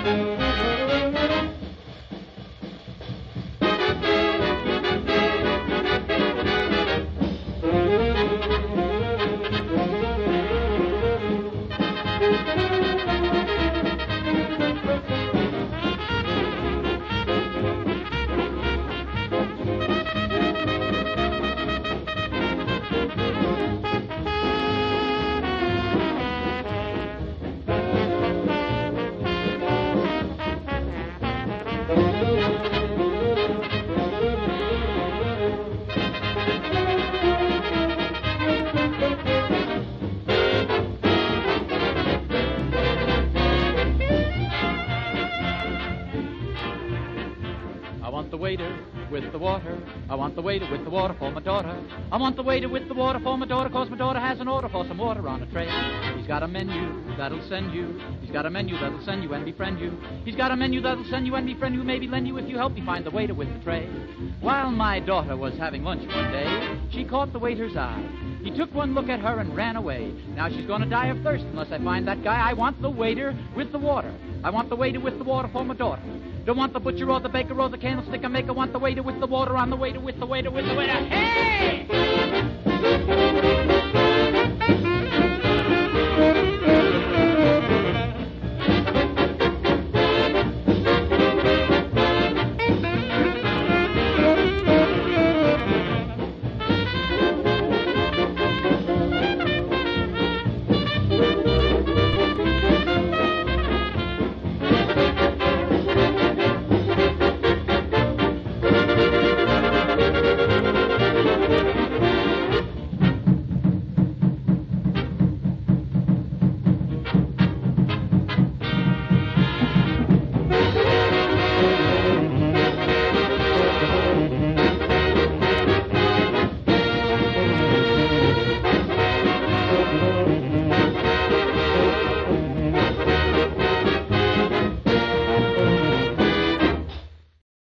I want the waiter with the water. I want the waiter with the water for my daughter. I want the waiter with the water for my daughter, 'cause my daughter has an order for some water on a tray. He's got a menu that'll send you. He's got a menu that'll send you and befriend you. He's got a menu that'll send you and befriend you, maybe lend you if you help me find the waiter with the tray. While my daughter was having lunch one day, she caught the waiter's eye. He took one look at her and ran away. Now she's going to die of thirst unless I find that guy. I want the waiter with the water. I want the waiter with the water for my daughter. Don't want the butcher or the baker or the candlestick maker. Want the waiter with the water on the waiter with the waiter with the waiter. Hey!